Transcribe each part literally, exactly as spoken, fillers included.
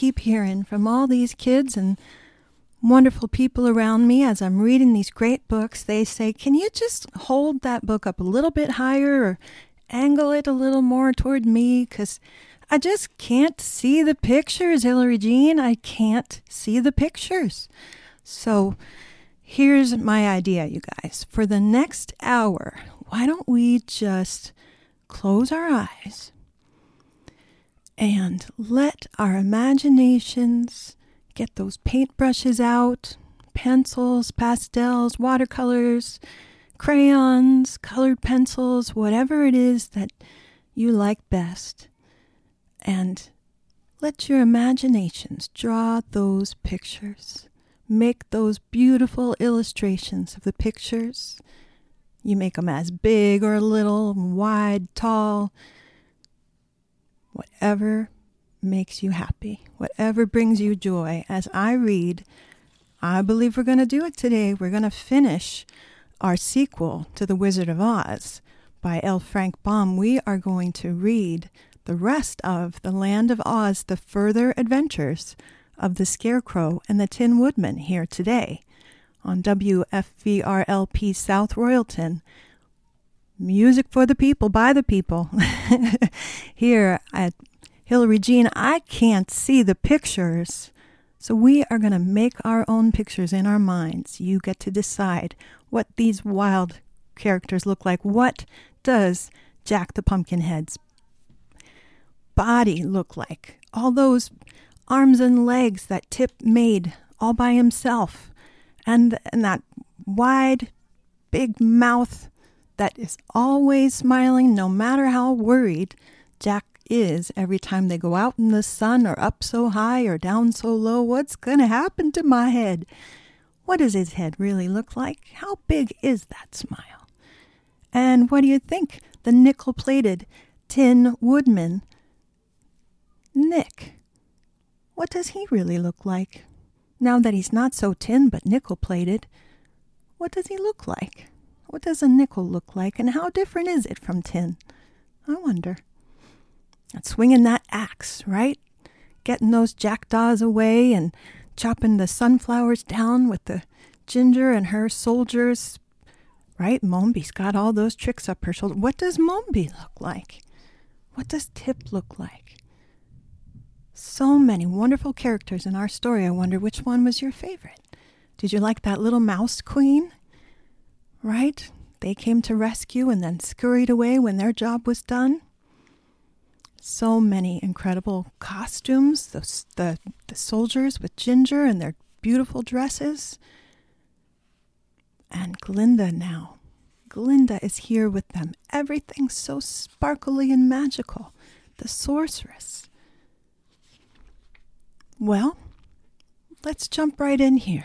keep hearing from all these kids and wonderful people around me as I'm reading these great books. They say, can you just hold that book up a little bit higher or angle it a little more toward me? Because I just can't see the pictures, Hillary Jean. I can't see the pictures. So here's my idea, you guys. For the next hour, why don't we just close our eyes and let our imaginations get those paintbrushes out, pencils, pastels, watercolors, crayons, colored pencils, whatever it is that you like best. And let your imaginations draw those pictures. Make those beautiful illustrations of the pictures. You make them as big or little, wide, tall, whatever makes you happy, whatever brings you joy. As I read, I believe we're going to do it today. We're going to finish our sequel to The Wizard of Oz by L. Frank Baum. We are going to read the rest of The Land of Oz, The Further Adventures of the Scarecrow and the Tin Woodman here today on W F V R L P South Royalton. Music for the people, by the people. Here at Hillary Jean, I can't see the pictures, so we are going to make our own pictures in our minds. You get to decide what these wild characters look like. What does Jack the Pumpkinhead's body look like? All those arms and legs that Tip made all by himself, and, and that wide, big mouth that is always smiling no matter how worried Jack is every time they go out in the sun or up so high or down so low. What's going to happen to my head? What does his head really look like? How big is that smile? And what do you think? The nickel-plated Tin Woodman, Nick. What does he really look like? Now that he's not so tin but nickel-plated, what does he look like? What does a nickel look like, and how different is it from tin? I wonder. And swinging that axe, right? Getting those jackdaws away and chopping the sunflowers down with the Ginger and her soldiers, right? Mombi's got all those tricks up her shoulder. What does Mombi look like? What does Tip look like? So many wonderful characters in our story. I wonder which one was your favorite. Did you like that little mouse queen? Right? They came to rescue and then scurried away when their job was done. So many incredible costumes. The, the, the soldiers with Ginger and their beautiful dresses. And Glinda now. Glinda is here with them. Everything's so sparkly and magical. The sorceress. Well, let's jump right in here.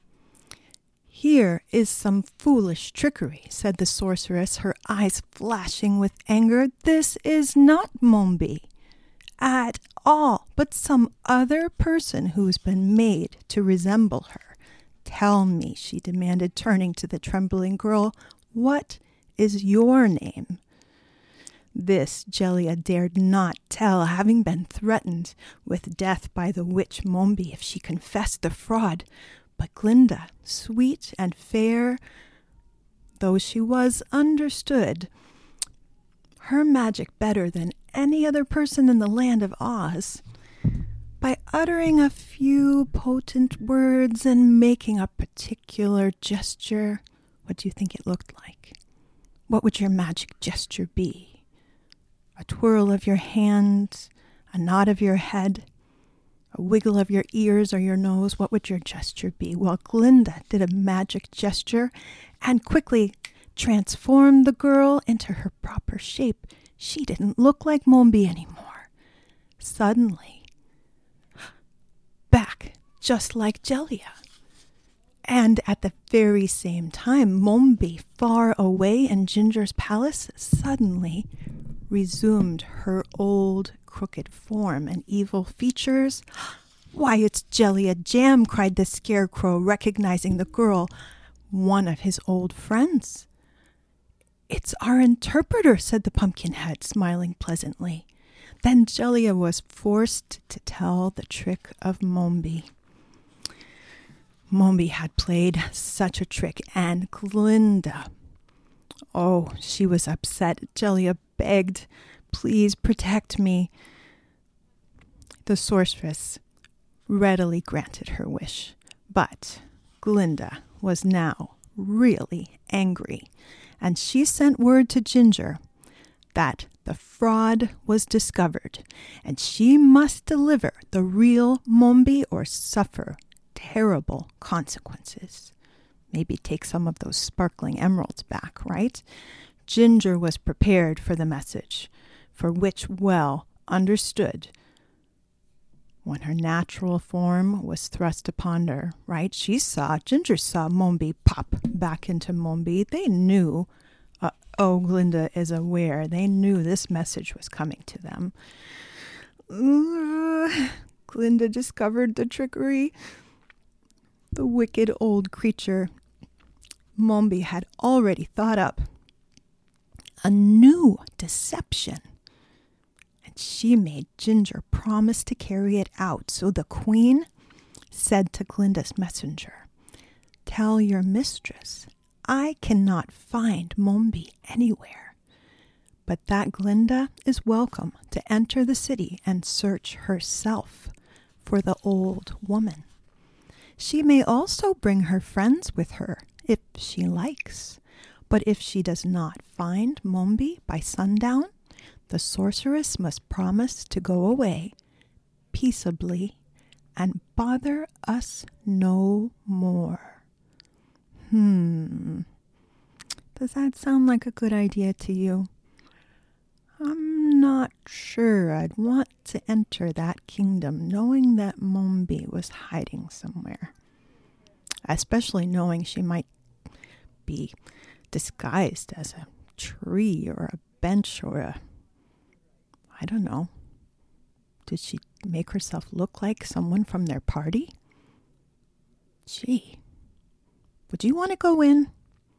Here is some foolish trickery, said the sorceress, her eyes flashing with anger. This is not Mombi at all, but some other person who's been made to resemble her. Tell me, she demanded, turning to the trembling girl, what is your name? This Jellia dared not tell, having been threatened with death by the witch Mombi if she confessed the fraud. But Glinda, sweet and fair though she was, understood her magic better than any other person in the land of Oz. By uttering a few potent words and making a particular gesture, what do you think it looked like? What would your magic gesture be? A twirl of your hand, a nod of your head, a wiggle of your ears or your nose? What would your gesture be? Well, Glinda did a magic gesture and quickly transformed the girl into her proper shape. She didn't look like Mombi anymore. Suddenly, back just like Jellia. And at the very same time, Mombi, far away in Ginger's palace, suddenly resumed her old crooked form and evil features. Why, it's Jellia Jam, cried the Scarecrow, recognizing the girl, one of his old friends. It's our interpreter, said the Pumpkinhead, smiling pleasantly. Then Jellia was forced to tell the trick of Mombi. Mombi had played such a trick, and Glinda, oh, she was upset. Jellia begged, "Please protect me." The sorceress readily granted her wish, but Glinda was now really angry, and she sent word to Ginger that the fraud was discovered, and she must deliver the real Mombi or suffer terrible consequences. Maybe take some of those sparkling emeralds back, right? Ginger was prepared for the message, for which well understood when her natural form was thrust upon her, right? She saw, Ginger saw Mombi pop back into Mombi. They knew, uh, oh, Glinda is aware. They knew this message was coming to them. Uh, Glinda discovered the trickery. The wicked old creature, Mombi, had already thought up a new deception. And she made Ginger promise to carry it out. So the queen said to Glinda's messenger, "Tell your mistress I cannot find Mombi anywhere, but that Glinda is welcome to enter the city and search herself for the old woman. She may also bring her friends with her if she likes, but if she does not find Mombi by sundown, the sorceress must promise to go away peaceably and bother us no more." Hmm. Does that sound like a good idea to you? I'm not sure I'd want to enter that kingdom knowing that Mombi was hiding somewhere. Especially knowing she might be disguised as a tree or a bench or a, I don't know. Did she make herself look like someone from their party? Gee, would you want to go in?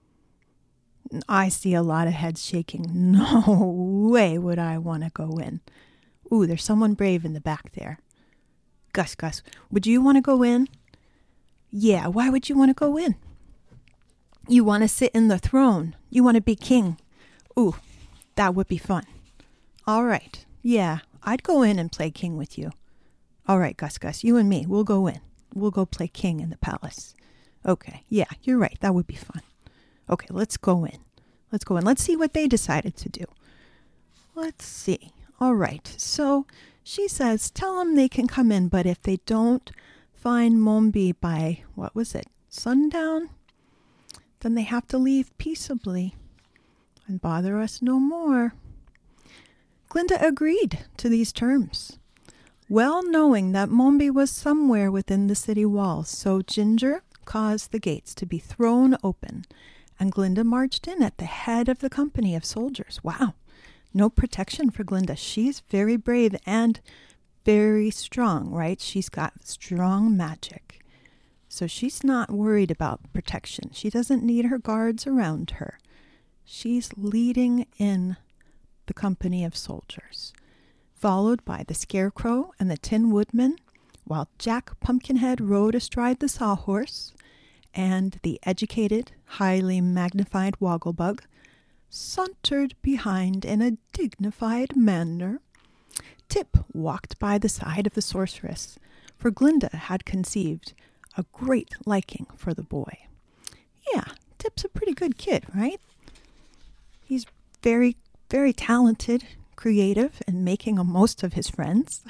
I see a lot of heads shaking. No way would I want to go in. Ooh, there's someone brave in the back there. Gus, Gus, would you want to go in? Yeah, why would you want to go in? You want to sit in the throne. You want to be king. Ooh, that would be fun. All right. Yeah, I'd go in and play king with you. All right, Gus, Gus, you and me, we'll go in. We'll go play king in the palace. Okay, yeah, you're right. That would be fun. Okay, let's go in. Let's go in. Let's see what they decided to do. Let's see. All right. So she says, tell them they can come in, but if they don't find Mombi by, what was it, sundown, then they have to leave peaceably and bother us no more. Glinda agreed to these terms, well knowing that Mombi was somewhere within the city walls. So Ginger caused the gates to be thrown open, and Glinda marched in at the head of the company of soldiers. Wow, no protection for Glinda. She's very brave and very strong, right? She's got strong magic. So she's not worried about protection. She doesn't need her guards around her. She's leading in the company of soldiers, followed by the Scarecrow and the Tin Woodman, while Jack Pumpkinhead rode astride the Sawhorse, and the educated, highly magnified Wogglebug sauntered behind in a dignified manner. Tip walked by the side of the sorceress, for Glinda had conceived a great liking for the boy. Yeah, Tip's a pretty good kid, right? He's very, very talented, creative, and making a most of his friends,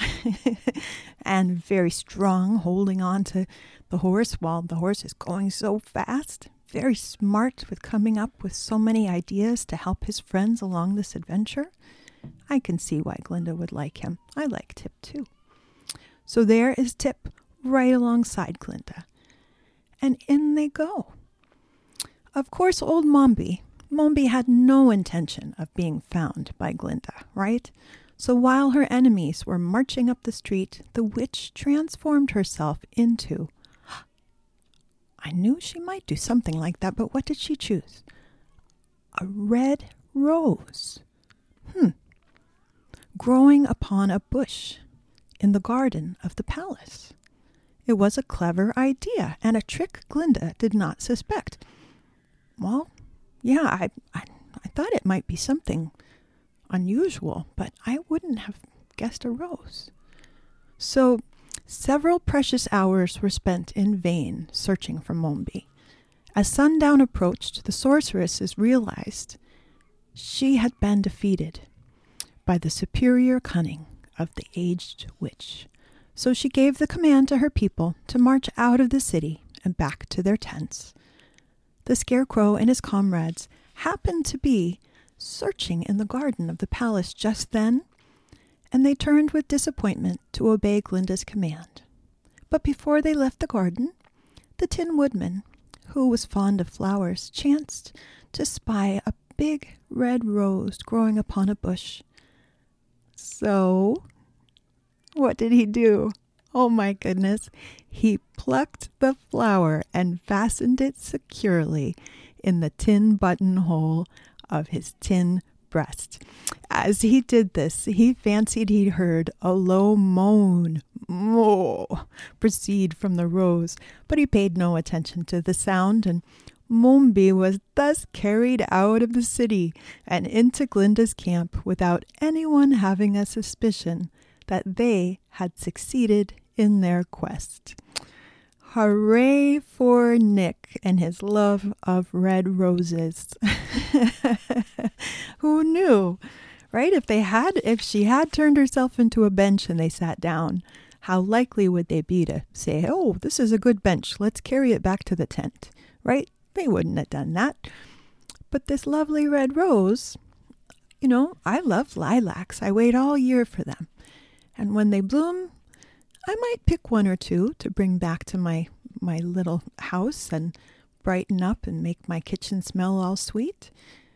and very strong, holding on to the horse while the horse is going so fast. Very smart with coming up with so many ideas to help his friends along this adventure. I can see why Glinda would like him. I like Tip too. So there is Tip right alongside Glinda. And in they go. Of course, old Mombi, Mombi had no intention of being found by Glinda, right? So while her enemies were marching up the street, the witch transformed herself into... I knew she might do something like that, but what did she choose? A red rose. Hmm. growing upon a bush in the garden of the palace. It was a clever idea and a trick Glinda did not suspect. Well, yeah, I, I, I thought it might be something unusual, but I wouldn't have guessed a rose. So several precious hours were spent in vain searching for Mombi. As sundown approached, the sorceresses realized she had been defeated by the superior cunning of the aged witch. So she gave the command to her people to march out of the city and back to their tents. The Scarecrow and his comrades happened to be searching in the garden of the palace just then, and they turned with disappointment to obey Glinda's command. But before they left the garden, the Tin Woodman, who was fond of flowers, chanced to spy a big red rose growing upon a bush. So, what did he do? Oh my goodness. He plucked the flower and fastened it securely in the tin buttonhole of his tin breast. As he did this, he fancied he heard a low moan, moo, proceed from the rose, but he paid no attention to the sound, and Mombi was thus carried out of the city and into Glinda's camp without anyone having a suspicion that they had succeeded in their quest. Hooray for Nick and his love of red roses. Who knew, right? If they had, if she had turned herself into a bench and they sat down, how likely would they be to say, oh, this is a good bench, let's carry it back to the tent, right? They wouldn't have done that. But this lovely red rose, you know, I love lilacs. I wait all year for them. And when they bloom, I might pick one or two to bring back to my, my little house and brighten up and make my kitchen smell all sweet.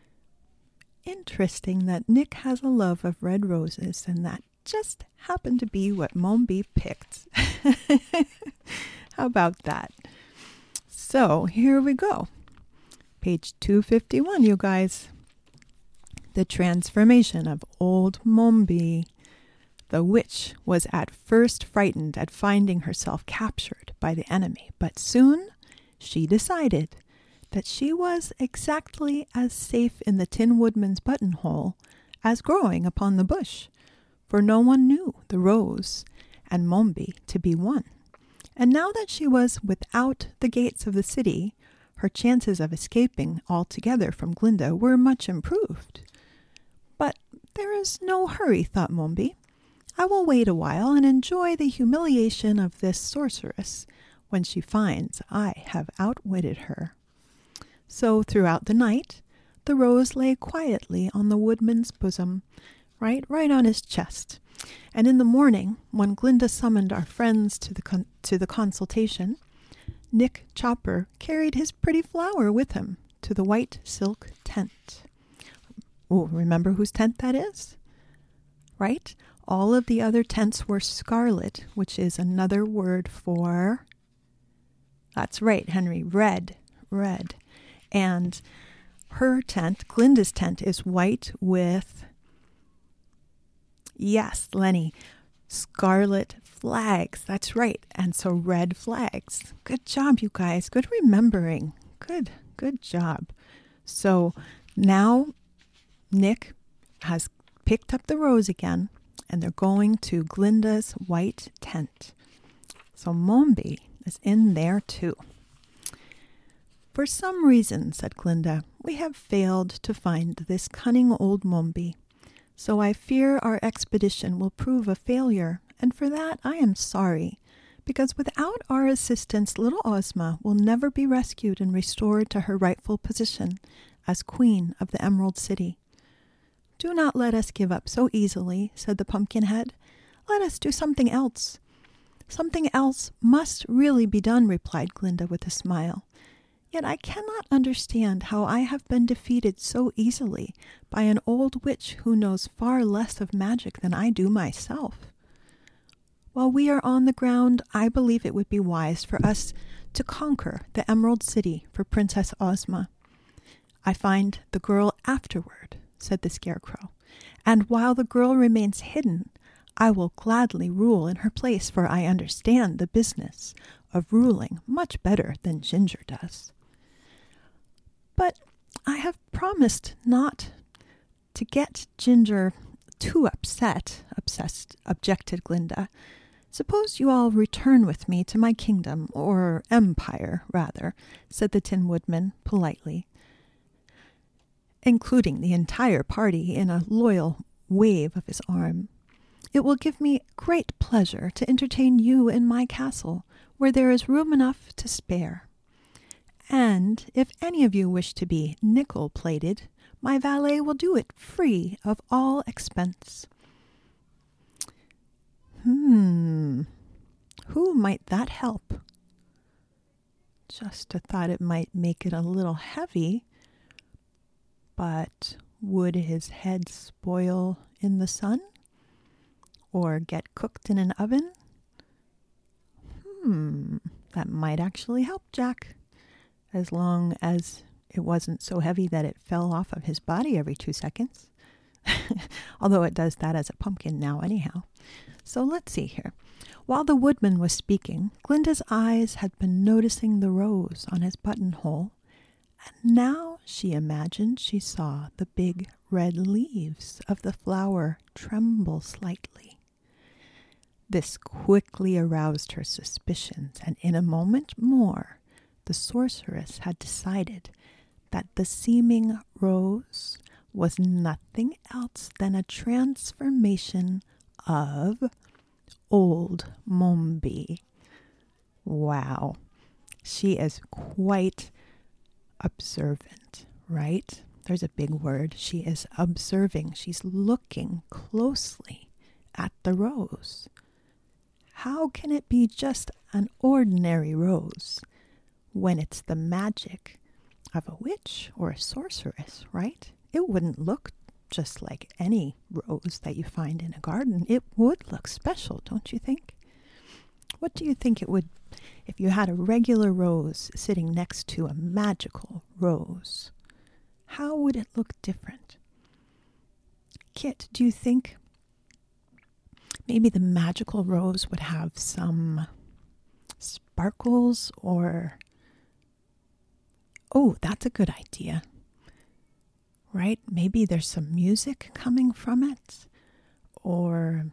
Interesting that Nick has a love of red roses, and that just happened to be what Mombi picked. How about that? So here we go. Page two fifty-one, you guys. The transformation of old Mombi. The witch was at first frightened at finding herself captured by the enemy, but soon she decided that she was exactly as safe in the Tin Woodman's buttonhole as growing upon the bush, for no one knew the rose and Mombi to be one. And now that she was without the gates of the city, her chances of escaping altogether from Glinda were much improved. But there is no hurry, thought Mombi. I will wait a while and enjoy the humiliation of this sorceress when she finds I have outwitted her. So throughout the night, the rose lay quietly on the woodman's bosom, right, right on his chest. And in the morning, when Glinda summoned our friends to the con- to the consultation, Nick Chopper carried his pretty flower with him to the white silk tent. Oh, remember whose tent that is? Right? All of the other tents were scarlet, which is another word for, that's right, Henry, red, red. And her tent, Glinda's tent, is white with, yes, Lenny, scarlet flags. That's right. And so red flags. Good job, you guys. Good remembering. Good, good job. So now Nick has picked up the rose again, and they're going to Glinda's white tent. So Mombi is in there too. For some reason, said Glinda, we have failed to find this cunning old Mombi. So I fear our expedition will prove a failure, and for that I am sorry, because without our assistance, little Ozma will never be rescued and restored to her rightful position as Queen of the Emerald City. Do not let us give up so easily, said the Pumpkinhead. Let us do something else. Something else must really be done, replied Glinda with a smile. Yet I cannot understand how I have been defeated so easily by an old witch who knows far less of magic than I do myself. While we are on the ground, I believe it would be wise for us to conquer the Emerald City for Princess Ozma. I find the girl afterward, said the Scarecrow. And while the girl remains hidden, I will gladly rule in her place, for I understand the business of ruling much better than Ginger does. But I have promised not to get Ginger too upset, obsessed, objected Glinda. Suppose you all return with me to my kingdom, or empire, rather, said the Tin Woodman politely, including the entire party in a loyal wave of his arm. It will give me great pleasure to entertain you in my castle, where there is room enough to spare. And if any of you wish to be nickel-plated, my valet will do it free of all expense. Hmm, who might that help? Just a thought it might make it a little heavy, but would his head spoil in the sun? Or get cooked in an oven? Hmm, that might actually help Jack, as long as it wasn't so heavy that it fell off of his body every two seconds. Although it does that as a pumpkin now anyhow. So let's see here. While the woodman was speaking, Glinda's eyes had been noticing the rose on his buttonhole, and now she imagined she saw the big red leaves of the flower tremble slightly. This quickly aroused her suspicions, and in a moment more the sorceress had decided that the seeming rose was nothing else than a transformation of old Mombi. Wow. She is quite observant, right? There's a big word. She is observing. She's looking closely at the rose. How can it be just an ordinary rose when it's the magic of a witch or a sorceress, right? It wouldn't look just like any rose that you find in a garden. It would look special, don't you think? What do you think it would, if you had a regular rose sitting next to a magical rose? How would it look different? Kit, do you think maybe the magical rose would have some sparkles or... Oh, that's a good idea. Right? Maybe there's some music coming from it. Or...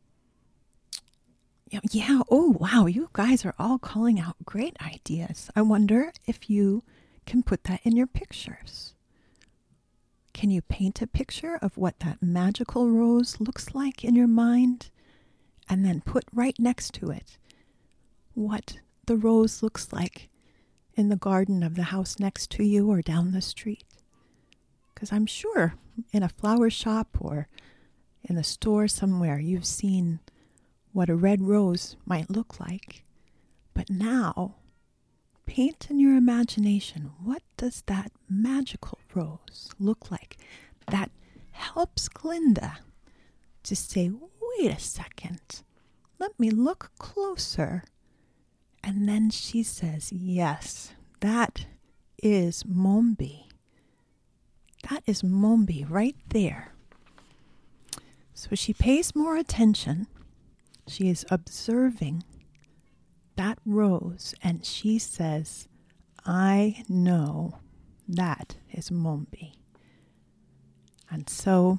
Yeah, yeah, oh, wow, you guys are all calling out great ideas. I wonder if you can put that in your pictures. Can you paint a picture of what that magical rose looks like in your mind? And then put right next to it what the rose looks like in the garden of the house next to you or down the street. Because I'm sure in a flower shop or in a store somewhere you've seen what a red rose might look like. But now, paint in your imagination, what does that magical rose look like? That helps Glinda to say, wait a second, let me look closer. And then she says, yes, that is Mombi. That is Mombi right there. So she pays more attention. She is observing that rose, and she says, I know that is Mombi. And so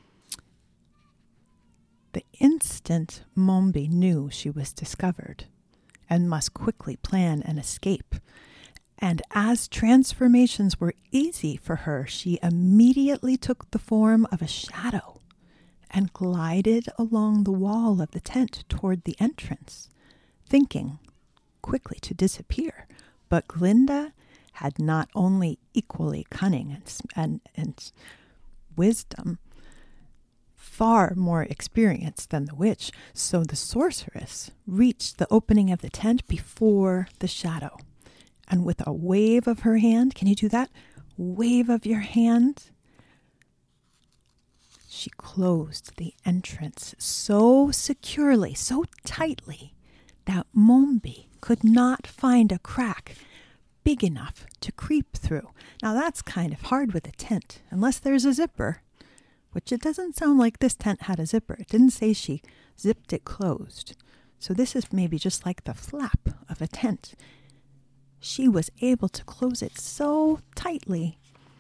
the instant Mombi knew she was discovered and must quickly plan an escape, and as transformations were easy for her, she immediately took the form of a shadow and glided along the wall of the tent toward the entrance, thinking quickly to disappear. But Glinda had not only equally cunning and, and, and wisdom, far more experience than the witch, so the sorceress reached the opening of the tent before the shadow. And with a wave of her hand, can you do that? Wave of your hand. She closed the entrance so securely, so tightly, that Mombi could not find a crack big enough to creep through. Now that's kind of hard with a tent, unless there's a zipper. which it doesn't sound like this tent had a zipper. It didn't say she zipped it closed. So this is maybe just like the flap of a tent. She was able to close it so tightly,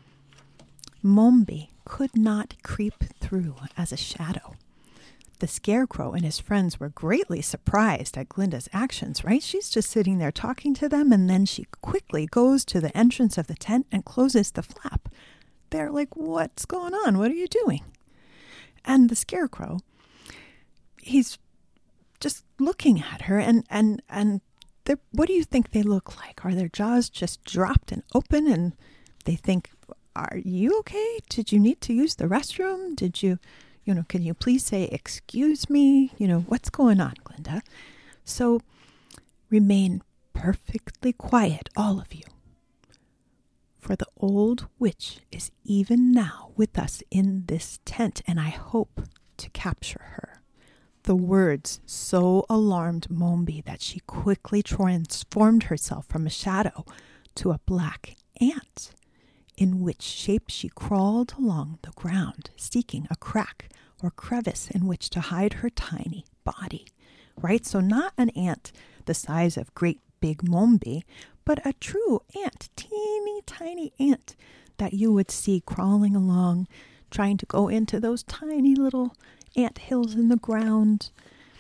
Mombi could not creep through as a shadow. The Scarecrow and his friends were greatly surprised at Glinda's actions, right? She's just sitting there talking to them, and then she quickly goes to the entrance of the tent and closes the flap. They're like, what's going on? What are you doing? And the Scarecrow, he's just looking at her, and, and, and what do you think they look like? Are their jaws just dropped and open, and they think, are you okay? Did you need to use the restroom? Did you... You know, can you please say, excuse me? You know, what's going on, Glinda? So remain perfectly quiet, all of you. For the old witch is even now with us in this tent, and I hope to capture her. The words so alarmed Mombi that she quickly transformed herself from a shadow to a black ant, in which shape she crawled along the ground, seeking a crack or crevice in which to hide her tiny body. Right? So not an ant the size of great big Mombi, but a true ant, teeny tiny ant that you would see crawling along, trying to go into those tiny little ant hills in the ground.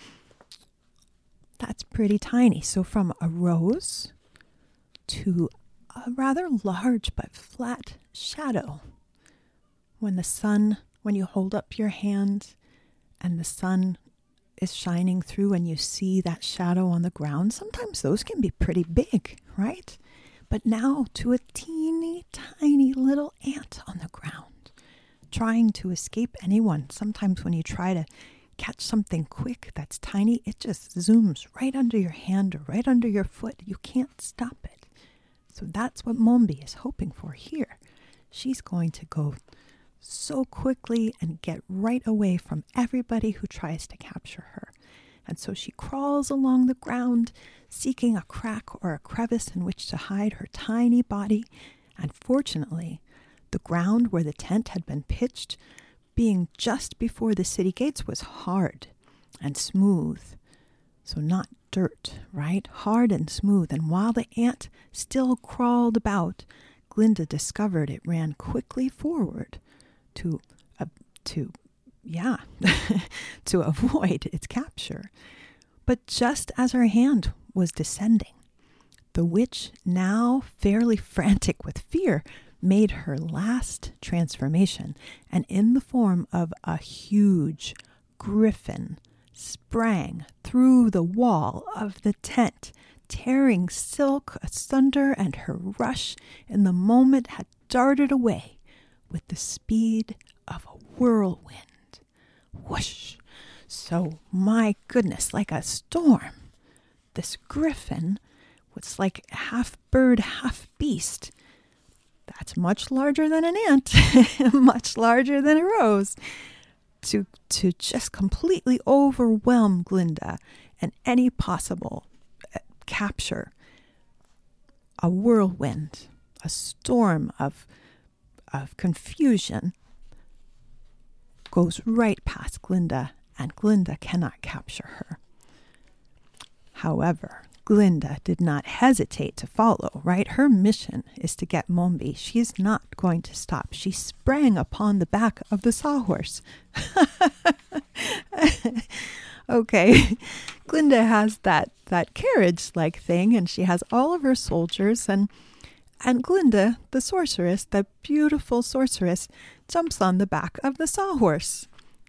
That's pretty tiny. So from a rose to a rather large but flat shadow. When the sun, when you hold up your hand and the sun is shining through and you see that shadow on the ground, sometimes those can be pretty big, right? But now to a teeny tiny little ant on the ground, trying to escape anyone. Sometimes when you try to catch something quick that's tiny, it just zooms right under your hand or right under your foot. You can't stop it. So that's what Mombi is hoping for here. She's going to go so quickly and get right away from everybody who tries to capture her. And so she crawls along the ground, seeking a crack or a crevice in which to hide her tiny body. And fortunately, the ground where the tent had been pitched, being just before the city gates, was hard and smooth. So not dirt, right? Hard and smooth. And while the ant still crawled about, Glinda discovered it ran quickly forward to, uh, to, yeah, to avoid its capture. But just as her hand was descending, the witch, now fairly frantic with fear, made her last transformation, and in the form of a huge griffin, sprang through the wall of the tent, tearing silk asunder, and her rush in the moment had darted away with the speed of a whirlwind. Whoosh! So, my goodness, like a storm, this griffin was like half bird, half beast. That's much larger than an ant, much larger than a rose. To, to just completely overwhelm Glinda and any possible uh, capture. A whirlwind, a storm of, of confusion goes right past Glinda, and Glinda cannot capture her. However, Glinda did not hesitate to follow, right? Her mission is to get Mombi. She's not going to stop. She sprang upon the back of the sawhorse. Okay, Glinda has that, that carriage-like thing, and she has all of her soldiers, and, and Glinda, the sorceress, the beautiful sorceress, jumps on the back of the sawhorse.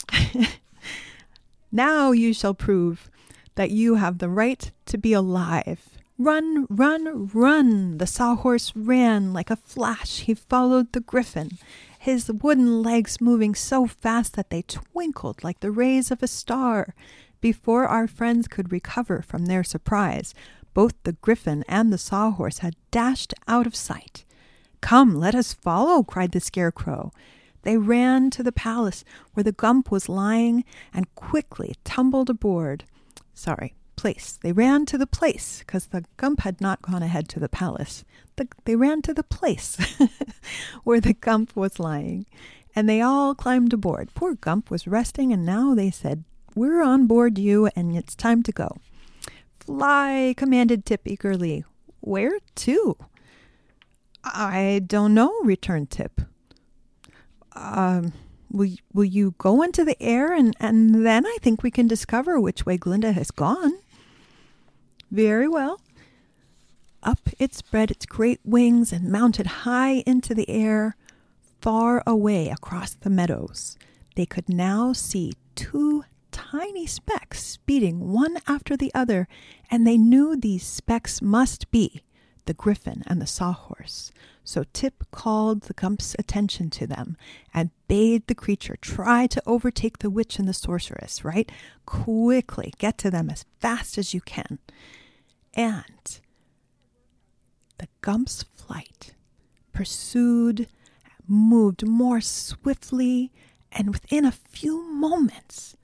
Now you shall prove that you have the right to be alive. Run, run, run! The sawhorse ran like a flash. He followed the griffin, his wooden legs moving so fast that they twinkled like the rays of a star. Before our friends could recover from their surprise, both the griffin and the sawhorse had dashed out of sight. "Come, let us follow," cried the Scarecrow. They ran to the palace where the Gump was lying and quickly tumbled aboard. Sorry, place. They ran to the place because the Gump had not gone ahead to the palace. The, they ran to the place where the Gump was lying And they all climbed aboard. Poor Gump was resting, and now they said, "We're on board you, and it's time to go." "Fly," commanded Tip eagerly. "Where to?" "I don't know," returned Tip. Um, will, will you go into the air, and, and then I think we can discover which way Glinda has gone." "Very well." Up it spread its great wings and mounted high into the air, far away across the meadows. They could now see two tiny specks speeding one after the other, and they knew these specks must be the Griffin and the Sawhorse. So Tip called the Gump's attention to them and bade the creature try to overtake the witch and the sorceress, right? Quickly get to them as fast as you can. And the Gump's flight pursued, moved more swiftly, and within a few moments,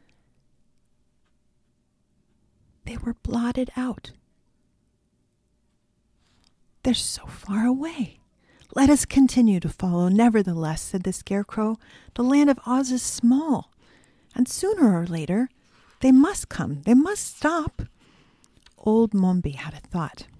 they were blotted out. "They're so far away. Let us continue to follow, nevertheless," said the Scarecrow. "The land of Oz is small, and sooner or later they must come. They must stop." Old Mombi had a thought.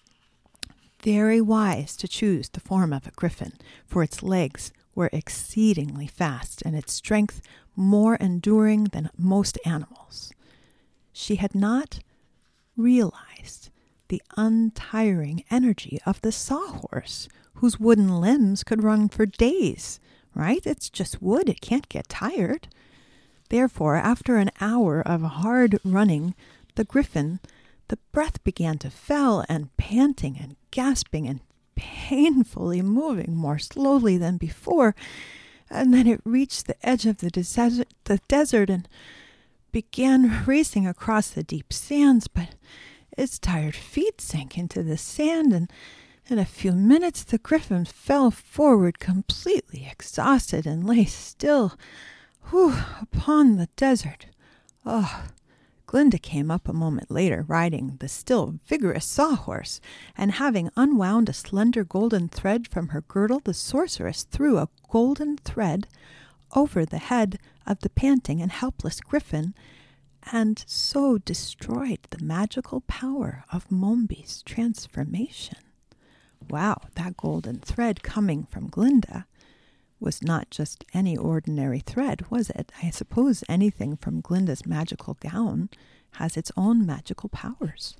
Very wise to choose the form of a griffin, for its legs were exceedingly fast and its strength more enduring than most animals. She had not realized the untiring energy of the Sawhorse, whose wooden limbs could run for days, right? It's just wood. It can't get tired. Therefore, after an hour of hard running, the griffin, the breath began to fail, and panting and gasping and painfully moving more slowly than before, and then it reached the edge of the desert, the desert and began racing across the deep sands, but its tired feet sank into the sand, and in a few minutes the griffin fell forward completely exhausted and lay still whew, upon the desert. Oh, Glinda came up a moment later, riding the still vigorous Sawhorse, and having unwound a slender golden thread from her girdle, the sorceress threw a golden thread over the head of the panting and helpless griffin, and so destroyed the magical power of Mombi's transformation. Wow, that golden thread coming from Glinda was not just any ordinary thread, was it? I suppose anything from Glinda's magical gown has its own magical powers.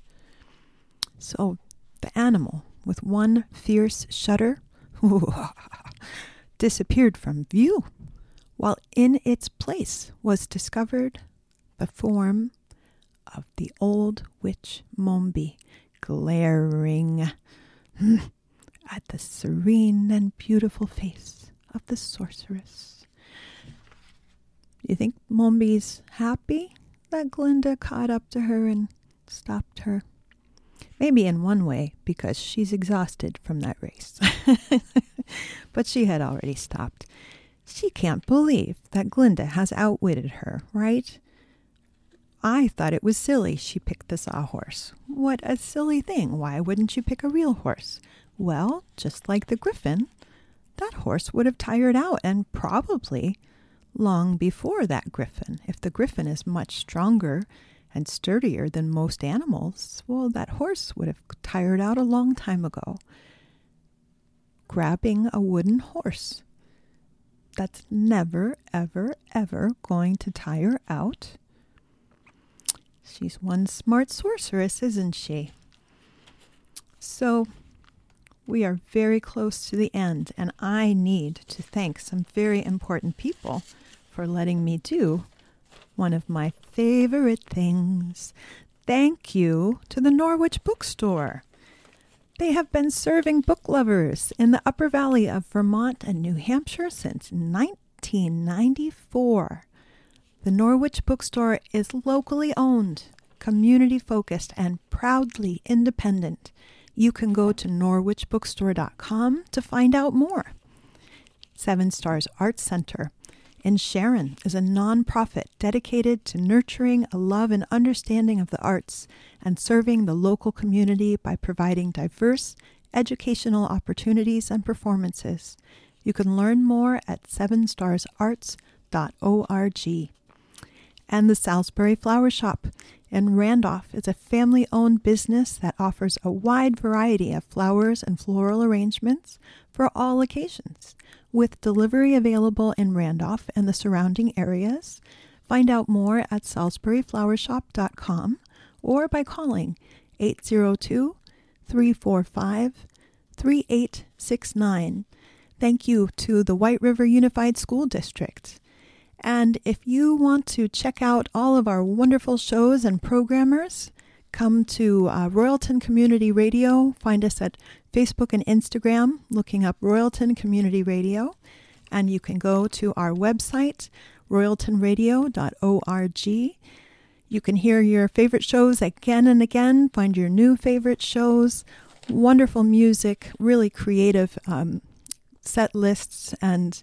So the animal, with one fierce shudder, disappeared from view, while in its place was discovered the form of the old witch Mombi, glaring at the serene and beautiful face of the sorceress. You think Mombi's happy that Glinda caught up to her and stopped her? Maybe in one way, because she's exhausted from that race. But she had already stopped. She can't believe that Glinda has outwitted her, right? I thought it was silly she picked the Sawhorse. What a silly thing. Why wouldn't you pick a real horse? Well, just like the griffin, that horse would have tired out, and probably long before that griffin. If the griffin is much stronger and sturdier than most animals, well, that horse would have tired out a long time ago. Grabbing a wooden horse, that's never, ever, ever going to tire out. She's one smart sorceress, isn't she? So we are very close to the end, and I need to thank some very important people for letting me do one of my favorite things. Thank you to the Norwich Bookstore. They have been serving book lovers in the Upper Valley of Vermont and New Hampshire since nineteen ninety-four. The Norwich Bookstore is locally owned, community-focused, and proudly independent. You can go to norwich bookstore dot com to find out more. Seven Stars Arts Center in Sharon is a nonprofit dedicated to nurturing a love and understanding of the arts and serving the local community by providing diverse educational opportunities and performances. You can learn more at seven stars arts dot org. And the Salisbury Flower Shop in Randolph is a family-owned business that offers a wide variety of flowers and floral arrangements for all occasions, with delivery available in Randolph and the surrounding areas. Find out more at salisbury flower shop dot com or by calling eight zero two, three four five, three eight six nine. Thank you to the White River Unified School District. And if you want to check out all of our wonderful shows and programmers, come to uh, Royalton Community Radio. Find us at Facebook and Instagram, looking up Royalton Community Radio. And you can go to our website, royalton radio dot org. You can hear your favorite shows again and again, find your new favorite shows, wonderful music, really creative um, set lists, and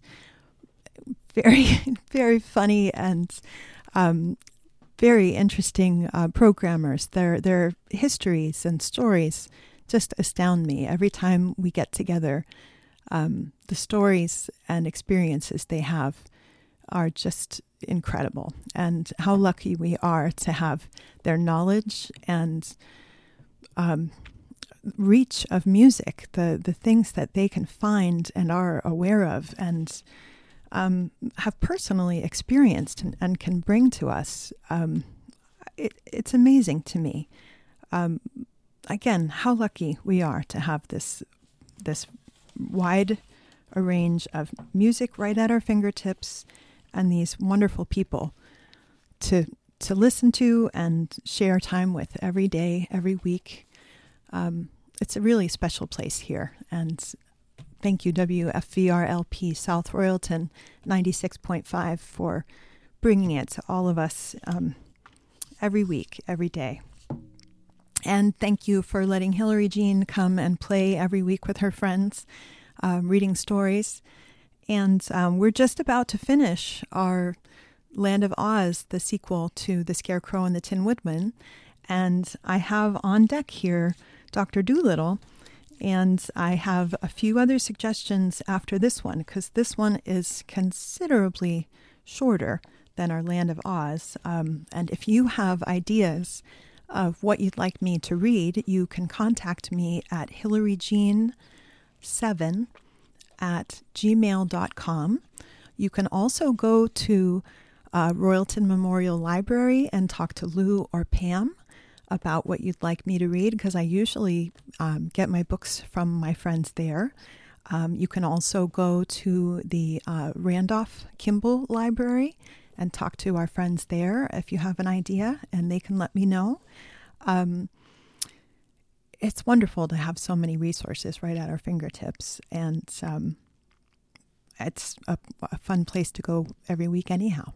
very, very funny and um, very interesting uh, programmers. Their their histories and stories just astound me every time we get together. Um, the stories and experiences they have are just incredible, and how lucky we are to have their knowledge and um, reach of music, the the things that they can find and are aware of, and Um, have personally experienced and, and can bring to us. Um, it, it's amazing to me. Um, again, how lucky we are to have this this wide a range of music right at our fingertips, and these wonderful people to to listen to and share time with every day, every week. Um, it's a really special place here, and thank you, W F V R L P South Royalton ninety-six point five, for bringing it to all of us um, every week, every day. And thank you for letting Hillary Jean come and play every week with her friends, uh, reading stories. And um, we're just about to finish our Land of Oz, the sequel to The Scarecrow and the Tin Woodman. And I have on deck here Doctor Dolittle. And I have a few other suggestions after this one, because this one is considerably shorter than our Land of Oz. Um, and if you have ideas of what you'd like me to read, you can contact me at hillary jean seven at gmail dot com. You can also go to uh, Royalton Memorial Library and talk to Lou or Pam about what you'd like me to read, because I usually um, get my books from my friends there. Um, you can also go to the uh, Randolph Kimball Library and talk to our friends there if you have an idea, and they can let me know. Um, it's wonderful to have so many resources right at our fingertips, and um, it's a, a fun place to go every week anyhow.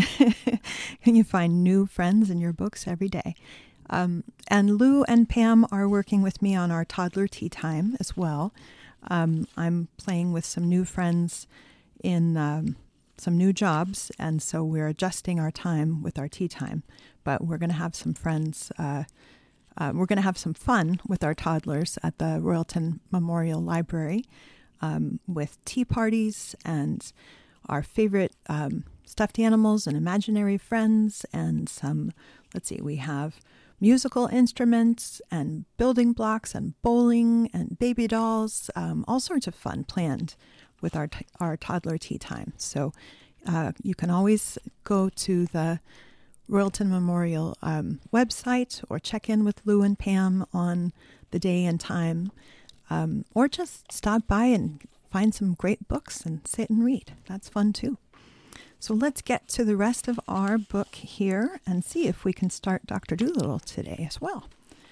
And you find new friends in your books every day. Um, and Lou and Pam are working with me on our toddler tea time as well. Um, I'm playing with some new friends in um, some new jobs, and so we're adjusting our time with our tea time. But we're going to have some friends, uh, uh, we're going to have some fun with our toddlers at the Royalton Memorial Library um, with tea parties and our favorite um, stuffed animals and imaginary friends, and some, let's see, we have musical instruments and building blocks and bowling and baby dolls, um, all sorts of fun planned with our t- our toddler tea time. So uh, you can always go to the Royalton Memorial um, website or check in with Lou and Pam on the day and time, um, or just stop by and find some great books and sit and read. That's fun too. So let's get to the rest of our book here and see if we can start Doctor Dolittle today as well.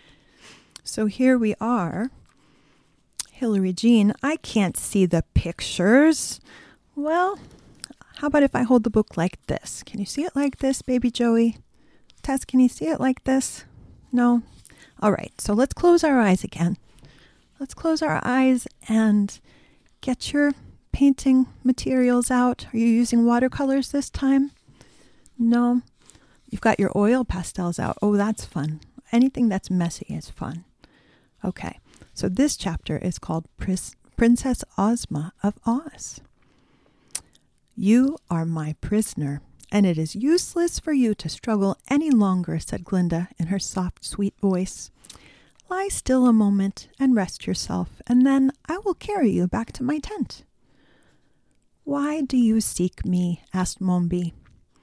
So here we are. Hillary Jean, I can't see the pictures. Well, how about if I hold the book like this? Can you see it like this, baby Joey? Tess, can you see it like this? No? All right, so let's close our eyes again. Let's close our eyes and get your painting materials out. Are you using watercolors this time? No? You've got your oil pastels out. Oh, that's fun. Anything that's messy is fun. Okay, so this chapter is called Pris- Princess Ozma of Oz. You are my prisoner, and it is useless for you to struggle any longer, said Glinda in her soft, sweet voice. Lie still a moment and rest yourself, and then I will carry you back to my tent. Why do you seek me? Asked Mombi,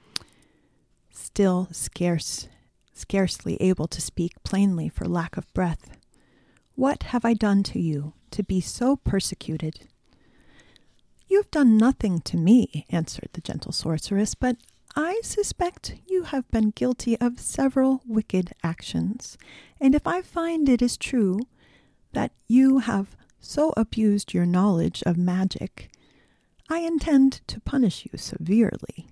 still scarce, scarcely able to speak plainly for lack of breath. What have I done to you to be so persecuted? You've done nothing to me, answered the gentle sorceress, but I suspect you have been guilty of several wicked actions, and if I find it is true that you have so abused your knowledge of magic, I intend to punish you severely.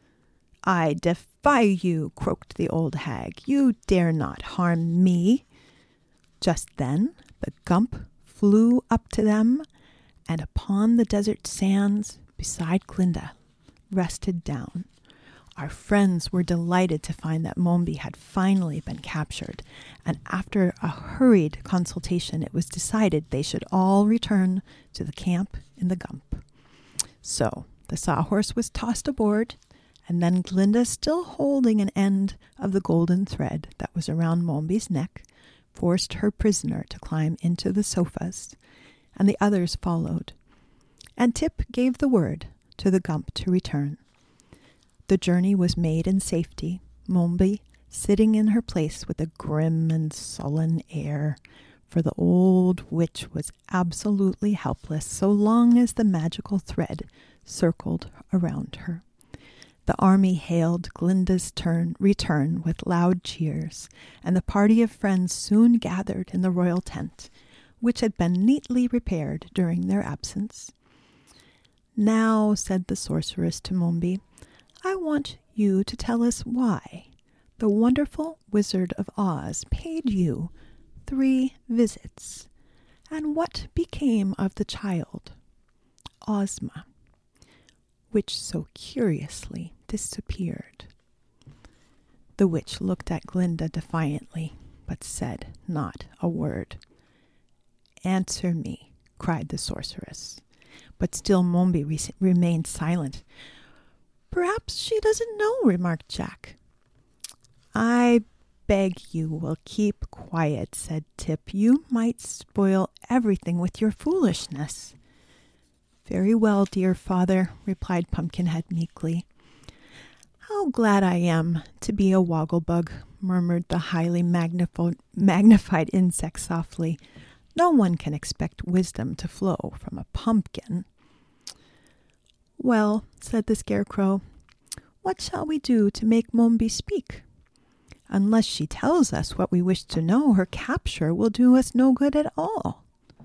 I defy you, croaked the old hag. You dare not harm me. Just then the Gump flew up to them, and upon the desert sands beside Glinda rested down. Our friends were delighted to find that Mombi had finally been captured, and after a hurried consultation it was decided they should all return to the camp in the Gump. So the Sawhorse was tossed aboard, and then Glinda, still holding an end of the golden thread that was around Mombi's neck, forced her prisoner to climb into the sofas, and the others followed. And Tip gave the word to the Gump to return. The journey was made in safety, Mombi sitting in her place with a grim and sullen air, for the old witch was absolutely helpless so long as the magical thread circled around her. The army hailed Glinda's turn, return with loud cheers, and the party of friends soon gathered in the royal tent, which had been neatly repaired during their absence. Now, said the sorceress to Mombi, I want you to tell us why the wonderful Wizard of Oz paid you three visits, and what became of the child, Ozma, which so curiously disappeared. The witch looked at Glinda defiantly, but said not a word. Answer me, cried the sorceress. But still Mombi re- remained silent. Perhaps she doesn't know, remarked Jack. I beg you will keep quiet, said Tip. You might spoil everything with your foolishness. Very well, dear father, replied Pumpkinhead meekly. How glad I am to be a Wogglebug, murmured the highly magnif- magnified insect softly. No one can expect wisdom to flow from a pumpkin. Well, said the Scarecrow, what shall we do to make Mombi speak? Unless she tells us what we wish to know, her capture will do us no good at all.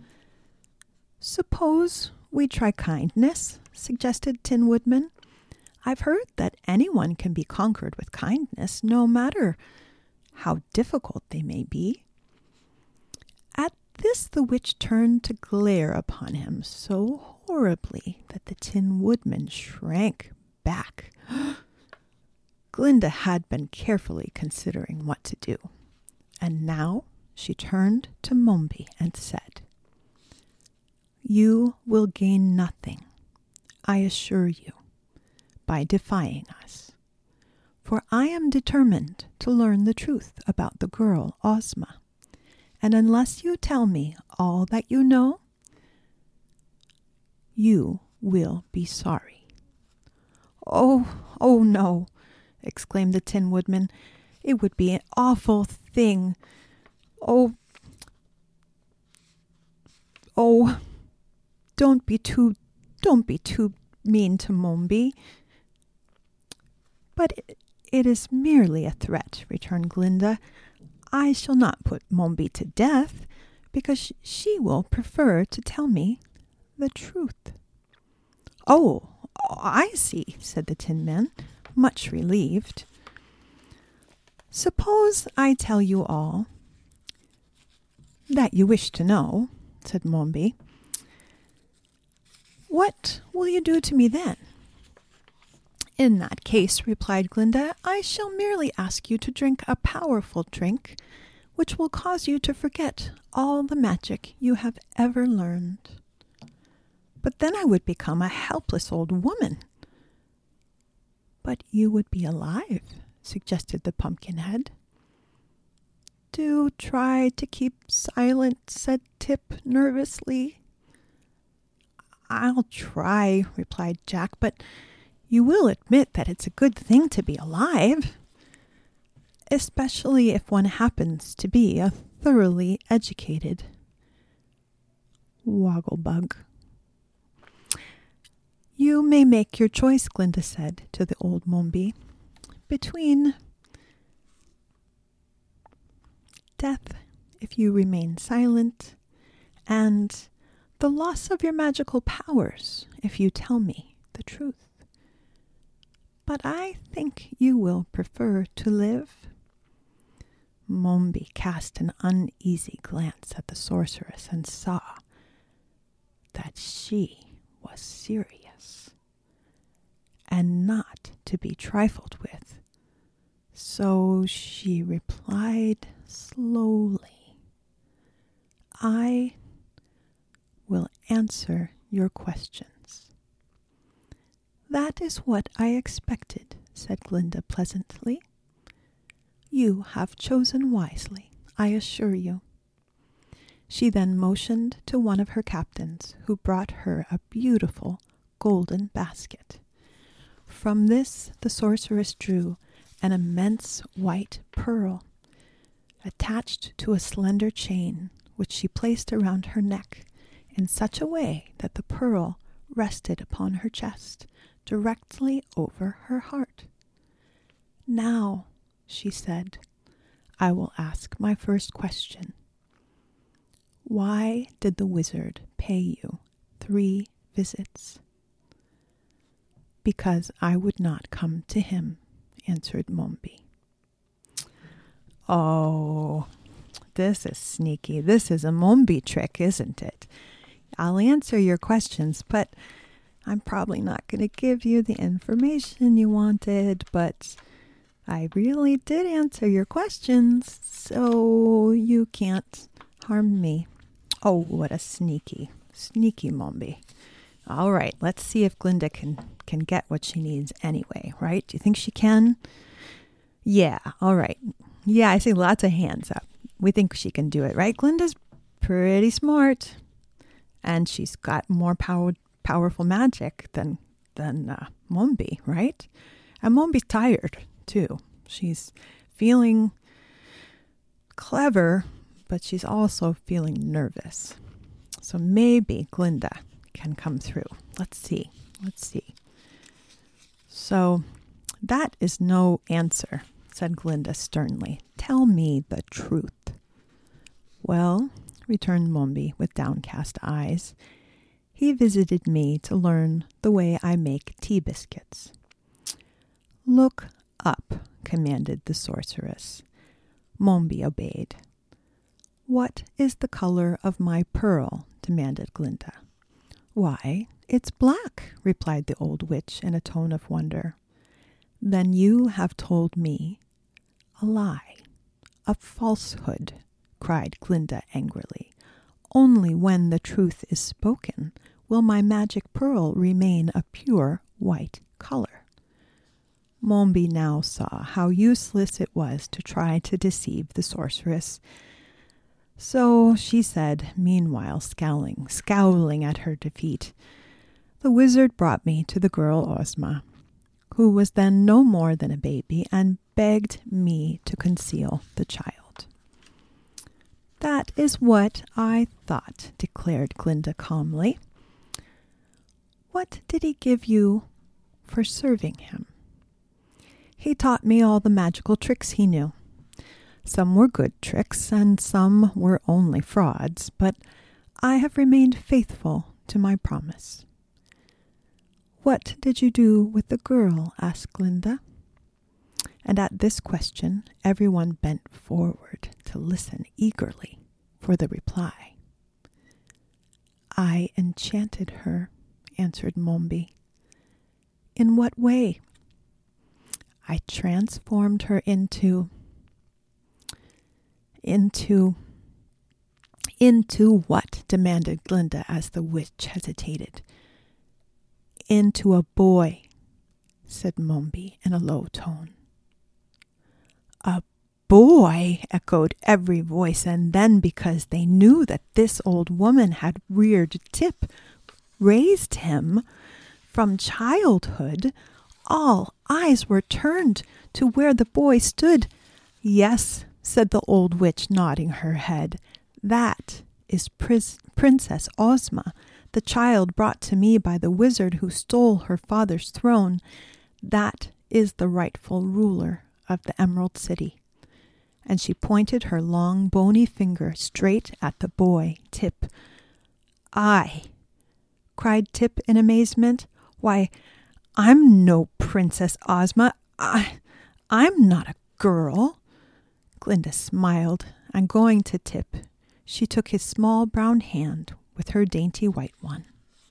Suppose we try kindness, suggested Tin Woodman. I've heard that anyone can be conquered with kindness, no matter how difficult they may be. At this the witch turned to glare upon him so horribly that the Tin Woodman shrank back. Glinda had been carefully considering what to do, and now she turned to Mombi and said, You will gain nothing, I assure you, by defying us, for I am determined to learn the truth about the girl Ozma, and unless you tell me all that you know, you will be sorry. Oh, oh no, exclaimed the Tin Woodman. It would be an awful thing. Oh, oh, don't be too, don't be too mean to Mombi. But it, it is merely a threat, returned Glinda. I shall not put Mombi to death, because she will prefer to tell me the truth. Oh, I see, said the Tin Man, much relieved. Suppose I tell you all that you wish to know, said Mombi. What will you do to me then? In that case, replied Glinda, I shall merely ask you to drink a powerful drink, which will cause you to forget all the magic you have ever learned. But then I would become a helpless old woman. But you would be alive, suggested the Pumpkinhead. Do try to keep silent, said Tip nervously. I'll try, replied Jack, but you will admit that it's a good thing to be alive, especially if one happens to be a thoroughly educated Wogglebug. You may make your choice, Glinda said to the old Mombi, between death if you remain silent and the loss of your magical powers if you tell me the truth. But I think you will prefer to live. Mombi cast an uneasy glance at the sorceress and saw that she was serious and not to be trifled with. So she replied slowly, I will answer your questions. That is what I expected, said Glinda pleasantly. You have chosen wisely, I assure you. She then motioned to one of her captains, who brought her a beautiful golden basket. From this the sorceress drew an immense white pearl, attached to a slender chain, which she placed around her neck in such a way that the pearl rested upon her chest, directly over her heart. Now, she said, I will ask my first question. Why did the wizard pay you three visits? Because I would not come to him, answered Mombi. Oh, this is sneaky. This is a Mombi trick, isn't it? I'll answer your questions, but I'm probably not going to give you the information you wanted, but I really did answer your questions, so you can't harm me. Oh, what a sneaky, sneaky Mombi. All right, let's see if Glinda can, can get what she needs anyway, right? Do you think she can? Yeah, all right. Yeah, I see lots of hands up. We think she can do it, right? Glinda's pretty smart, and she's got more power, powerful magic than, than uh, Mombi, right? And Mombi's tired, too. She's feeling clever, but she's also feeling nervous. So maybe Glinda can come through. Let's see. Let's see. So that is no answer, said Glinda sternly. Tell me the truth. Well, returned Mombi with downcast eyes, he visited me to learn the way I make tea biscuits. Look up, commanded the sorceress. Mombi obeyed. What is the color of my pearl? Demanded Glinda. Why, it's black, replied the old witch in a tone of wonder. Then you have told me a lie, a falsehood, cried Glinda angrily. Only when the truth is spoken will my magic pearl remain a pure white color. Mombi now saw how useless it was to try to deceive the sorceress. So she said, meanwhile scowling, scowling at her defeat, the wizard brought me to the girl Ozma, who was then no more than a baby, and begged me to conceal the child. That is what I thought, declared Glinda calmly. What did he give you for serving him? He taught me all the magical tricks he knew. Some were good tricks, and some were only frauds, but I have remained faithful to my promise. What did you do with the girl? Asked Glinda. And at this question, everyone bent forward to listen eagerly for the reply. I enchanted her, answered Mombi. In what way? I transformed her into... into... Into what? Demanded Glinda as the witch hesitated. Into a boy, said Mombi in a low tone. A boy, echoed every voice, and then, because they knew that this old woman had reared Tip, raised him from childhood, all eyes were turned to where the boy stood. Yes, said the old witch, nodding her head, that is Pris- Princess Ozma, the child brought to me by the wizard who stole her father's throne. That is the rightful ruler of the Emerald City. And she pointed her long, bony finger straight at the boy, Tip. I, cried Tip in amazement. Why, I'm no Princess Ozma. I, I'm not a girl. Glinda smiled, and going to Tip, she took his small brown hand with her dainty white one.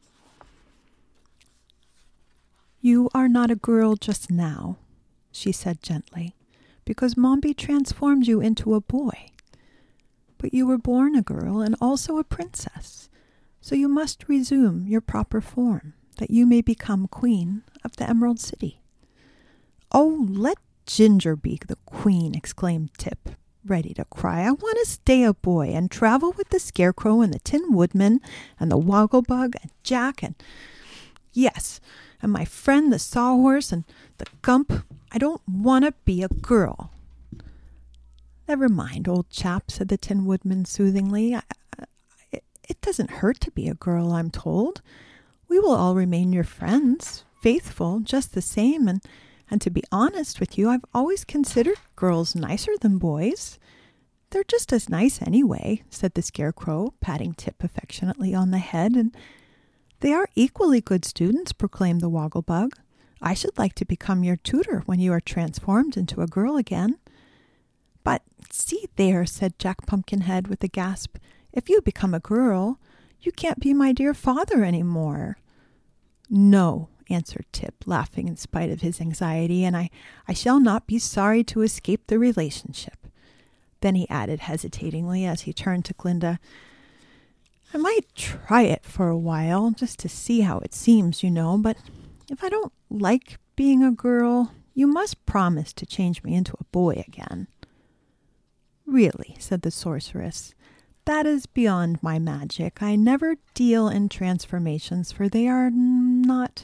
You are not a girl just now, she said gently, because Mombi transformed you into a boy. But you were born a girl and also a princess, so you must resume your proper form, that you may become queen of the Emerald City. Oh, let Ginger be the queen, exclaimed Tip, ready to cry. I want to stay a boy and travel with the Scarecrow and the Tin Woodman and the Wogglebug and Jack and, yes, and my friend the Sawhorse and the Gump. I don't want to be a girl. Never mind, old chap, said the Tin Woodman soothingly. I, I, it doesn't hurt to be a girl, I'm told. We will all remain your friends, faithful, just the same, and And to be honest with you, I've always considered girls nicer than boys. They're just as nice anyway, said the Scarecrow, patting Tip affectionately on the head. And they are equally good students, proclaimed the Wogglebug. I should like to become your tutor when you are transformed into a girl again. But see there, said Jack Pumpkinhead with a gasp. If you become a girl, you can't be my dear father any more. No, answered Tip, laughing in spite of his anxiety, and I, I shall not be sorry to escape the relationship. Then he added hesitatingly as he turned to Glinda, I might try it for a while, just to see how it seems, you know, but if I don't like being a girl, you must promise to change me into a boy again. Really, said the sorceress, that is beyond my magic. I never deal in transformations, for they are not...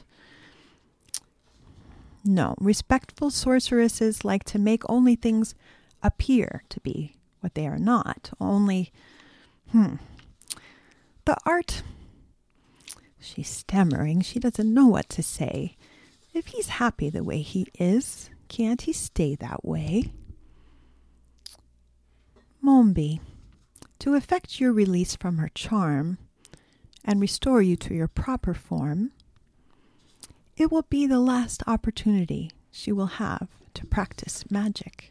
No, respectful sorceresses like to make only things appear to be what they are not. Only, hmm, the art... She's stammering. She doesn't know what to say. If he's happy the way he is, can't he stay that way? Mombi, to effect your release from her charm and restore you to your proper form, it will be the last opportunity she will have to practice magic.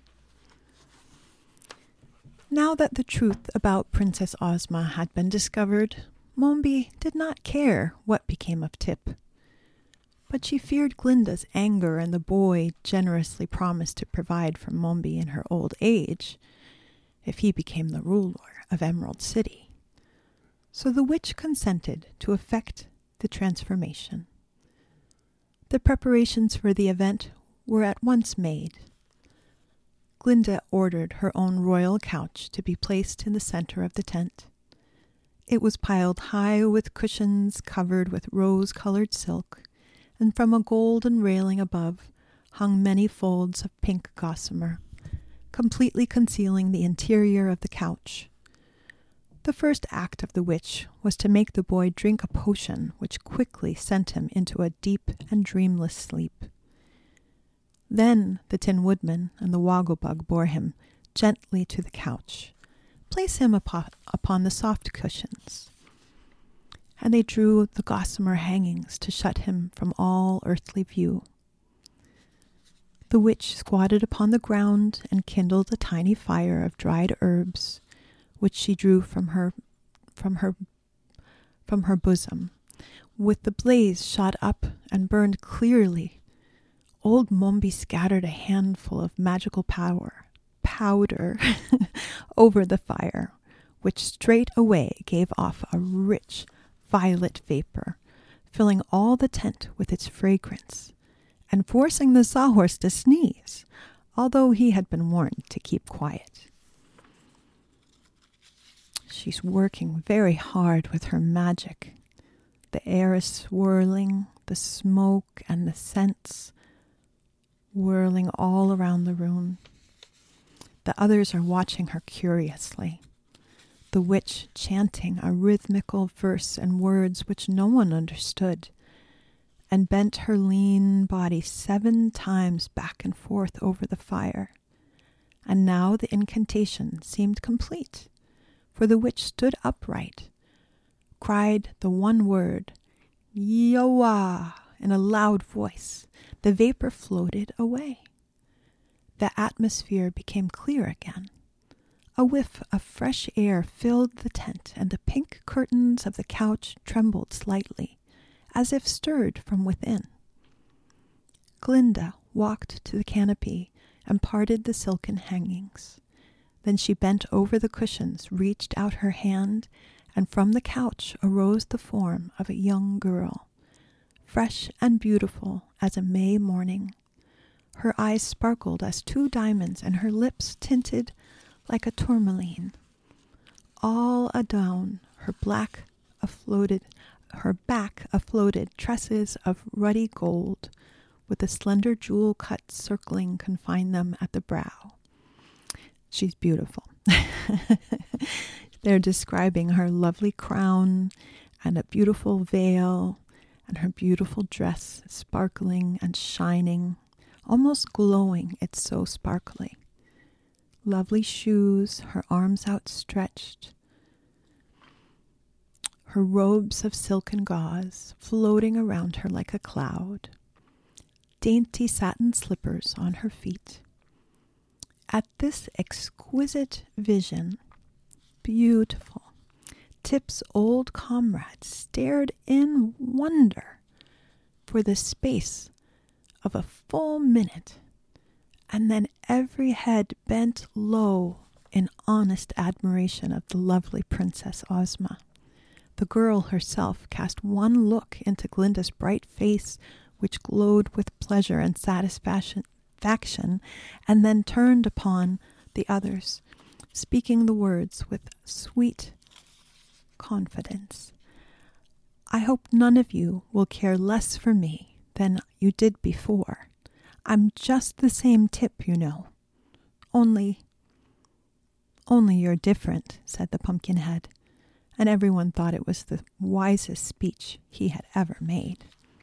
Now that the truth about Princess Ozma had been discovered, Mombi did not care what became of Tip. But she feared Glinda's anger, and the boy generously promised to provide for Mombi in her old age if he became the ruler of Emerald City. So the witch consented to effect the transformation. The preparations for the event were at once made. Glinda ordered her own royal couch to be placed in the center of the tent. It was piled high with cushions covered with rose-colored silk, and from a golden railing above hung many folds of pink gossamer, completely concealing the interior of the couch. The first act of the witch was to make the boy drink a potion which quickly sent him into a deep and dreamless sleep. Then the Tin Woodman and the Wogglebug bore him gently to the couch, placed him upon, upon the soft cushions, and they drew the gossamer hangings to shut him from all earthly view. The witch squatted upon the ground and kindled a tiny fire of dried herbs, which she drew from her from her from her bosom. With the blaze shot up and burned clearly, old Mombi scattered a handful of magical power powder over the fire, which straight away gave off a rich violet vapor, filling all the tent with its fragrance, and forcing the Sawhorse to sneeze, although he had been warned to keep quiet. She's working very hard with her magic. The air is swirling, the smoke and the scents whirling all around the room. The others are watching her curiously, the witch chanting a rhythmical verse and words which no one understood, and bent her lean body seven times back and forth over the fire. And now the incantation seemed complete, for the witch stood upright, cried the one word, Yoa, in a loud voice. The vapor floated away. The atmosphere became clear again. A whiff of fresh air filled the tent, and the pink curtains of the couch trembled slightly, as if stirred from within. Glinda walked to the canopy and parted the silken hangings. Then she bent over the cushions, reached out her hand, and from the couch arose the form of a young girl, fresh and beautiful as a May morning. Her eyes sparkled as two diamonds, and her lips tinted like a tourmaline. All adown her black afloated, her back afloated tresses of ruddy gold, with a slender jewel cut circling confine them at the brow. She's beautiful. They're describing her lovely crown and a beautiful veil and her beautiful dress, sparkling and shining, almost glowing, it's so sparkly. Lovely shoes, her arms outstretched, her robes of silken gauze floating around her like a cloud, dainty satin slippers on her feet. At this exquisite vision, beautiful, Tip's old comrade stared in wonder for the space of a full minute, and then every head bent low in honest admiration of the lovely Princess Ozma. The girl herself cast one look into Glinda's bright face, which glowed with pleasure and satisfaction, and then turned upon the others, speaking the words with sweet confidence. I hope none of you will care less for me than you did before. I'm just the same Tip, you know. Only, only you're different, said the Pumpkinhead, and everyone thought it was the wisest speech he had ever made.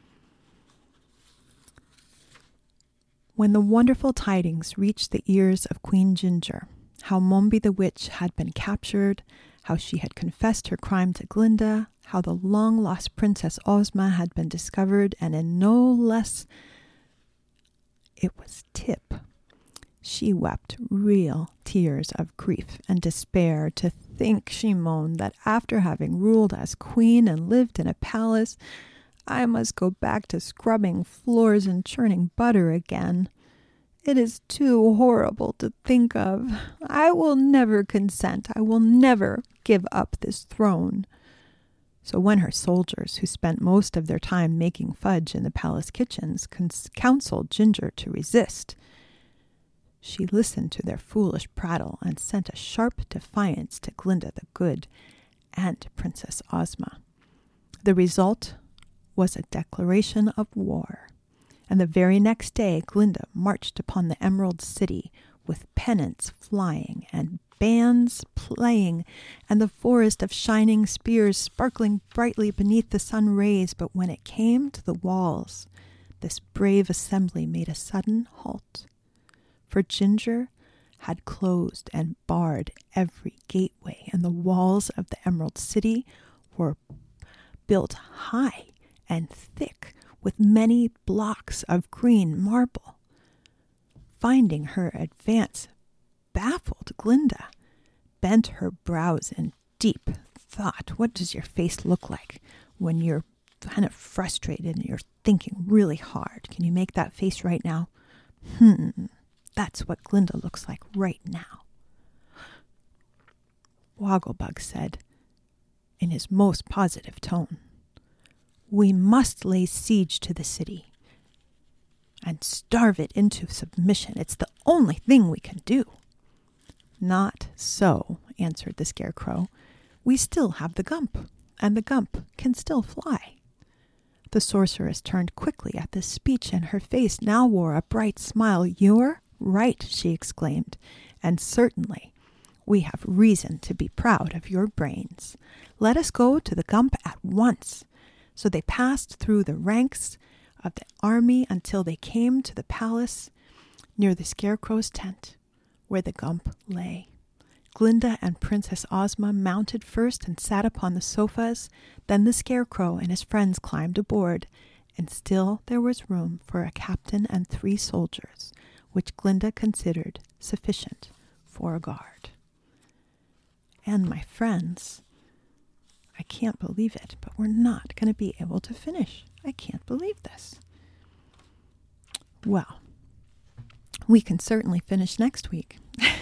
When the wonderful tidings reached the ears of Queen Ginger, how Mombi the witch had been captured, how she had confessed her crime to Glinda, how the long-lost Princess Ozma had been discovered, and in no less it was Tip. She wept real tears of grief and despair to think, she moaned, that after having ruled as queen and lived in a palace, I must go back to scrubbing floors and churning butter again. It is too horrible to think of. I will never consent. I will never give up this throne. So when her soldiers, who spent most of their time making fudge in the palace kitchens, cons- counseled Ginger to resist, she listened to their foolish prattle and sent a sharp defiance to Glinda the Good and Princess Ozma. The result was a declaration of war, and the very next day Glinda marched upon the Emerald City with pennants flying and bands playing and the forest of shining spears sparkling brightly beneath the sun rays. But when it came to the walls, this brave assembly made a sudden halt, for Ginger had closed and barred every gateway, and the walls of the Emerald City were built high and thick with many blocks of green marble. Finding her advance baffled, Glinda bent her brows in deep thought. What does your face look like when you're kind of frustrated and you're thinking really hard? Can you make that face right now? Hmm, that's what Glinda looks like right now. Wogglebug said in his most positive tone. We must lay siege to the city and starve it into submission. It's the only thing we can do. Not so, answered the Scarecrow. We still have the Gump, and the Gump can still fly. The sorceress turned quickly at this speech, and her face now wore a bright smile. You're right, she exclaimed, and certainly we have reason to be proud of your brains. Let us go to the Gump at once. So they passed through the ranks of the army until they came to the palace near the Scarecrow's tent, where the Gump lay. Glinda and Princess Ozma mounted first and sat upon the sofas. Then the Scarecrow and his friends climbed aboard, and still there was room for a captain and three soldiers, which Glinda considered sufficient for a guard. And my friends, I can't believe it, but we're not going to be able to finish. I can't believe this. Well, we can certainly finish next week.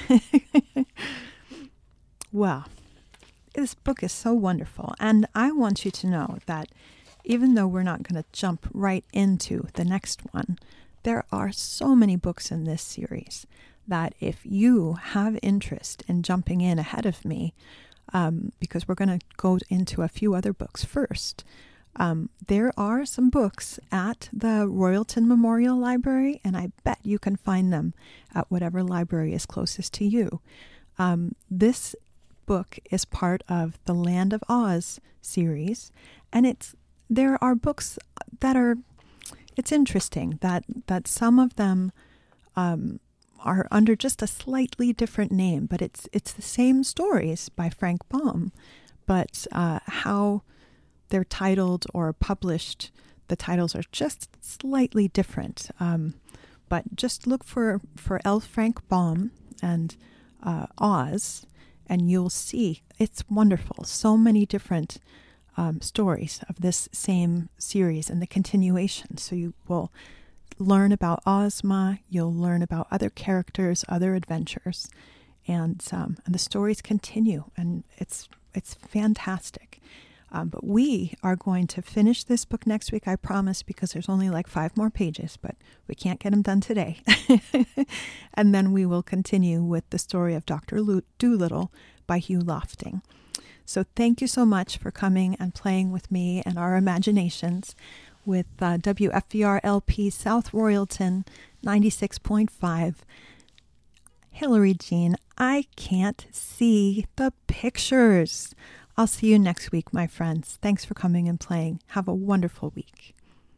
Well, this book is so wonderful, and I want you to know that even though we're not going to jump right into the next one, there are so many books in this series that if you have interest in jumping in ahead of me, um, because we're going to go into a few other books first, um, there are some books at the Royalton Memorial Library, and I bet you can find them at whatever library is closest to you. Um, this book is part of the Land of Oz series, and it's there are books that are it's interesting that that some of them um, are under just a slightly different name, but it's it's the same stories by Frank Baum, but uh, how they're titled or published, the titles are just slightly different. Um, but just look for for L. Frank Baum and uh, Oz, and you'll see it's wonderful. So many different um, stories of this same series and the continuation. So you will learn about Ozma, you'll learn about other characters, other adventures, and um, and the stories continue, and it's it's fantastic. Um, but we are going to finish this book next week, I promise, because there's only like five more pages, but we can't get them done today. And then we will continue with the story of Doctor Dolittle by Hugh Lofting. So thank you so much for coming and playing with me and our imaginations with uh, W F V R L P South Royalton ninety-six point five. Hillary Jean, I can't see the pictures. I'll see you next week, my friends. Thanks for coming and playing. Have a wonderful week.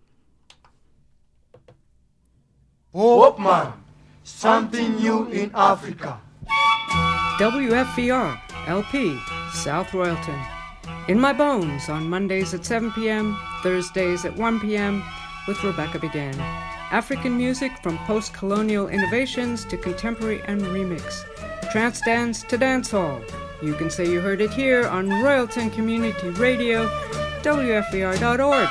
Wolfman, something new in Africa. W F V R L P South Royalton. In My Bones on Mondays at seven p.m., Thursdays at one p.m. with Rebecca Began. African music from post-colonial innovations to contemporary and remix. Trance dance to dancehall. You can say you heard it here on Royalton Community Radio, W F V R dot org.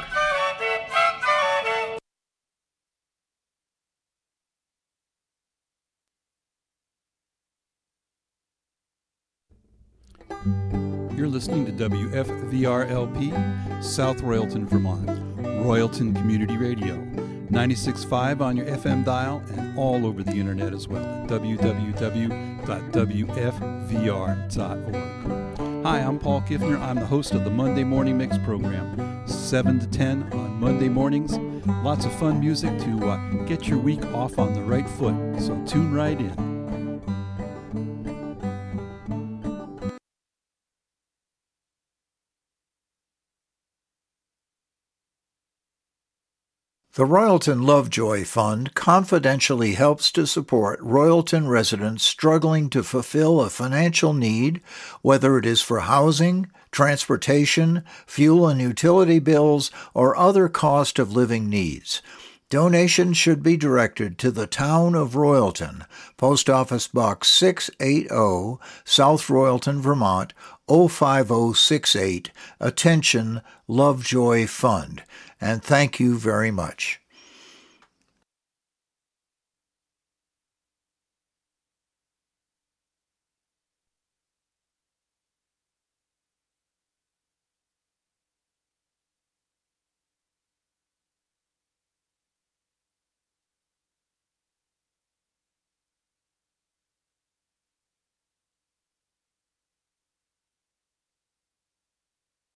You're listening to W F V R L P, South Royalton, Vermont, Royalton Community Radio, ninety-six point five on your F M dial and all over the internet as well at w w w dot w f v r dot org. Hi, I'm Paul Kiffner. I'm the host of the Monday Morning Mix program, seven to ten on Monday mornings. Lots of fun music to uh, get your week off on the right foot, so tune right in. The Royalton Lovejoy Fund confidentially helps to support Royalton residents struggling to fulfill a financial need, whether it is for housing, transportation, fuel and utility bills, or other cost of living needs. Donations should be directed to the Town of Royalton, Post Office Box six eighty, South Royalton, Vermont, oh five oh six eight. Attention, Lovejoy Fund. And thank you very much.